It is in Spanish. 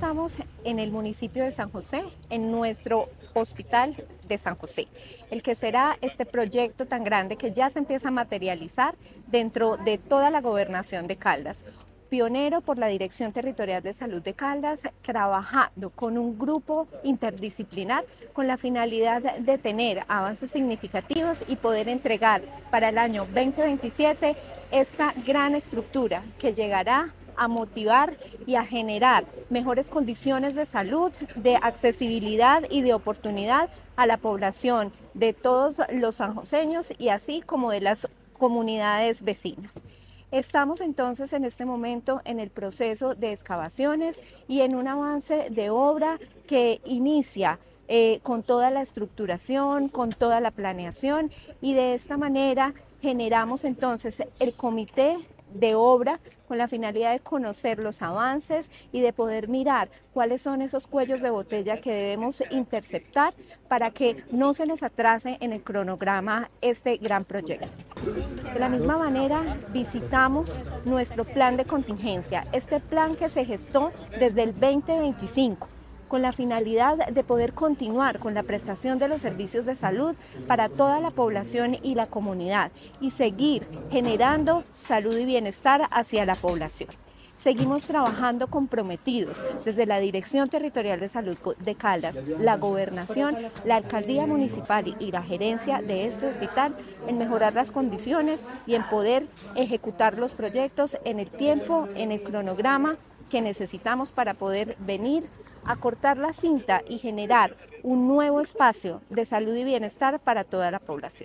estamos en el municipio de San José, en nuestro hospital de San José, el que será este proyecto tan grande que ya se empieza a materializar dentro de toda la gobernación de Caldas. Pionero por la Dirección Territorial de Salud de Caldas, trabajando con un grupo interdisciplinar con la finalidad de tener avances significativos y poder entregar para el año 2027 esta gran estructura que llegará a motivar y a generar mejores condiciones de salud, de accesibilidad y de oportunidad a la población de todos los sanjoseños y así como de las comunidades vecinas. Estamos entonces en este momento en el proceso de excavaciones y en un avance de obra que inicia con toda la estructuración, con toda la planeación, y de esta manera generamos entonces el comité de obra con la finalidad de conocer los avances y de poder mirar cuáles son esos cuellos de botella que debemos interceptar para que no se nos atrase en el cronograma este gran proyecto. De la misma manera, visitamos nuestro plan de contingencia, este plan que se gestó desde el 2025, con la finalidad de poder continuar con la prestación de los servicios de salud para toda la población y la comunidad y seguir generando salud y bienestar hacia la población. Seguimos trabajando comprometidos desde la Dirección Territorial de Salud de Caldas, la Gobernación, la Alcaldía Municipal y la gerencia de este hospital en mejorar las condiciones y en poder ejecutar los proyectos en el tiempo, en el cronograma que necesitamos para poder venir a cortar la cinta y generar un nuevo espacio de salud y bienestar para toda la población.